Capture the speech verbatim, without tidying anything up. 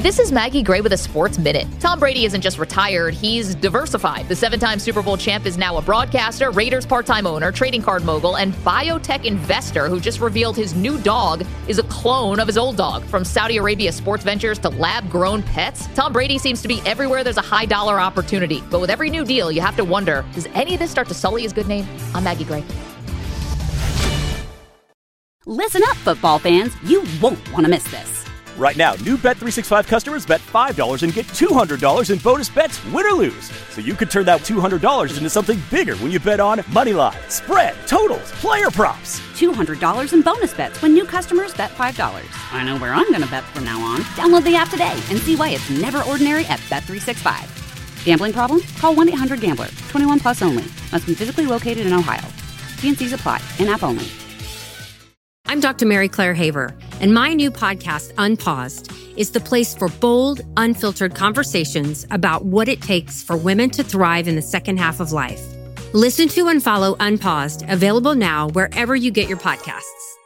This is Maggie Gray with a Sports Minute. Tom Brady isn't just retired, he's diversified. The seven-time Super Bowl champ is now a broadcaster, Raiders part-time owner, trading card mogul, and biotech investor who just revealed his new dog is a clone of his old dog. From Saudi Arabia sports ventures to lab-grown pets, Tom Brady seems to be everywhere there's a high-dollar opportunity. But with every new deal, you have to wonder, does any of this start to sully his good name? I'm Maggie Gray. Listen up, football fans. You won't want to miss this. Right now, new Bet three sixty-five customers bet five dollars and get two hundred dollars in bonus bets, win or lose. So you could turn that two hundred dollars into something bigger when you bet on money line, spread, totals, player props. two hundred dollars in bonus bets when new customers bet five dollars. I know where I'm going to bet from now on. Download the app today and see why it's never ordinary at Bet three sixty-five. Gambling problem? Call one eight hundred gambler. twenty-one plus only. Must be physically located in Ohio. T and C's apply. In-app only. I'm Doctor Mary Claire Haver, and my new podcast, Unpaused, is the place for bold, unfiltered conversations about what it takes for women to thrive in the second half of life. Listen to and follow Unpaused, available now wherever you get your podcasts.